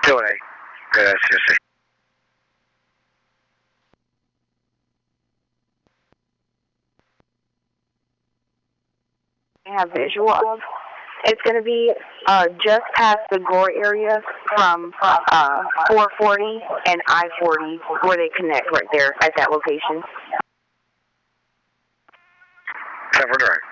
2-8. Gracias. I have visual of. It's going to be just past the Gore area from 440 and I-40 where they connect right there at that location. Cover direct.